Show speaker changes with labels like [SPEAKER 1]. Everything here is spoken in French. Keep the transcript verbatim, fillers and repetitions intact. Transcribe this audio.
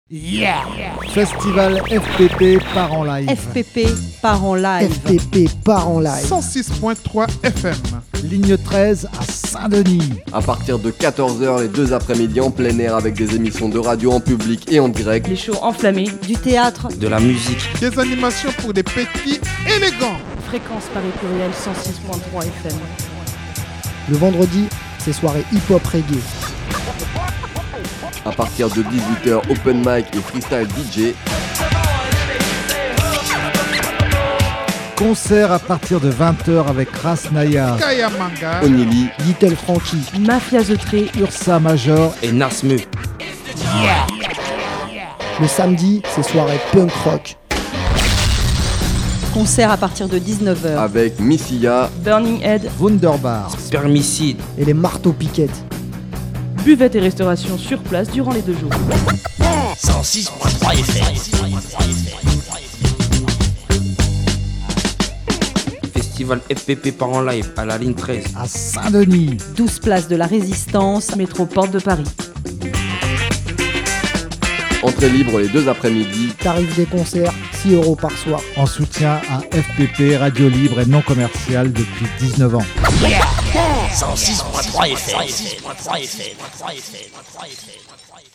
[SPEAKER 1] Yeah! Festival F P P part en live.
[SPEAKER 2] F P P part en live.
[SPEAKER 3] F P P part en live.
[SPEAKER 4] cent six virgule trois F M.
[SPEAKER 1] Ligne treize à Saint-Denis.
[SPEAKER 5] À partir de quatorze heures les deux après-midi en plein air avec des émissions de radio en public et en direct.
[SPEAKER 6] Les shows enflammés.
[SPEAKER 2] Du théâtre.
[SPEAKER 7] De la musique.
[SPEAKER 4] Des animations pour des petits et les grands.
[SPEAKER 6] Fréquence Paris Pluriel cent six virgule trois F M.
[SPEAKER 3] Le vendredi, c'est soirée hip-hop reggae.
[SPEAKER 5] À partir de dix-huit heures, open mic et freestyle D J.
[SPEAKER 1] Concert à partir de vingt heures avec Ras Naya,
[SPEAKER 4] Kaya Manga,
[SPEAKER 5] Onili,
[SPEAKER 3] Little Frankie,
[SPEAKER 6] Mafia The Tree,
[SPEAKER 1] Ursa Major
[SPEAKER 7] et Nasme.
[SPEAKER 1] Yeah.
[SPEAKER 3] Le samedi, c'est soirée punk rock.
[SPEAKER 2] Concert à partir de dix-neuf heures.
[SPEAKER 5] Avec Missia,
[SPEAKER 6] Burning Head,
[SPEAKER 1] Wunderbar,
[SPEAKER 7] Spermicide
[SPEAKER 3] Et les marteaux piquettes.
[SPEAKER 6] buvette et restauration sur place durant les deux jours.
[SPEAKER 8] cent six virgule trois F M.
[SPEAKER 7] Festival F P P part en live à la ligne treize.
[SPEAKER 1] à Saint-Denis.
[SPEAKER 2] douze places de la Résistance.
[SPEAKER 6] Métro Porte de Paris.
[SPEAKER 5] entrée libre les deux après-midi.
[SPEAKER 3] Tarif des concerts, six euros par soir.
[SPEAKER 1] En soutien à F P P, radio libre et non commerciale depuis dix-neuf ans.
[SPEAKER 8] cent six virgule trois F M.